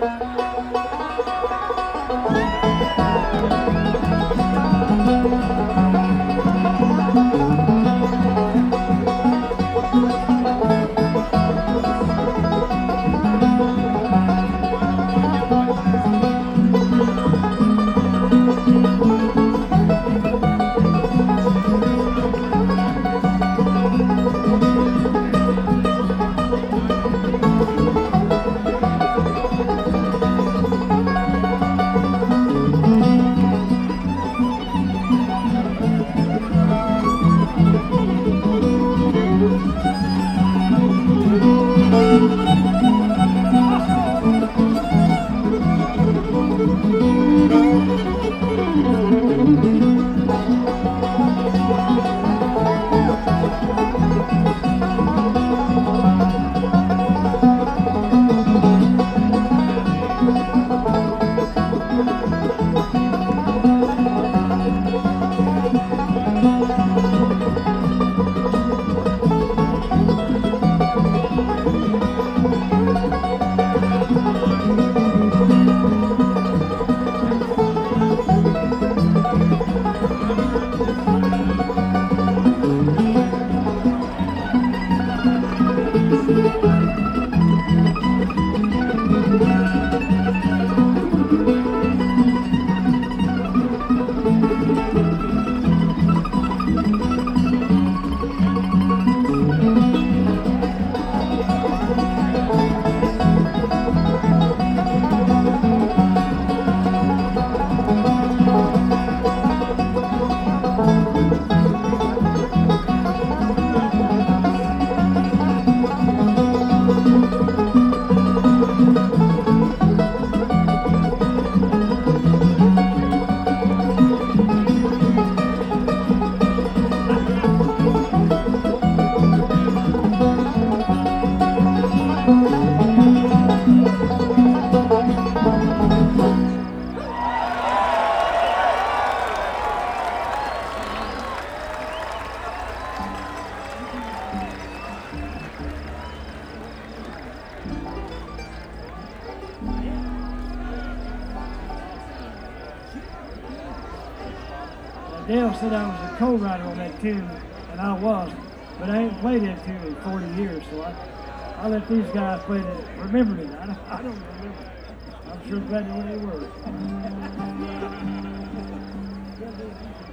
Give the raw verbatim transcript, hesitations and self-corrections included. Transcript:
Dale said I was a co-writer on that tune, and I was, but I ain't played that tune in forty years, so I, I let these guys play it, remember it. I don't, I don't remember. I'm sure glad they were.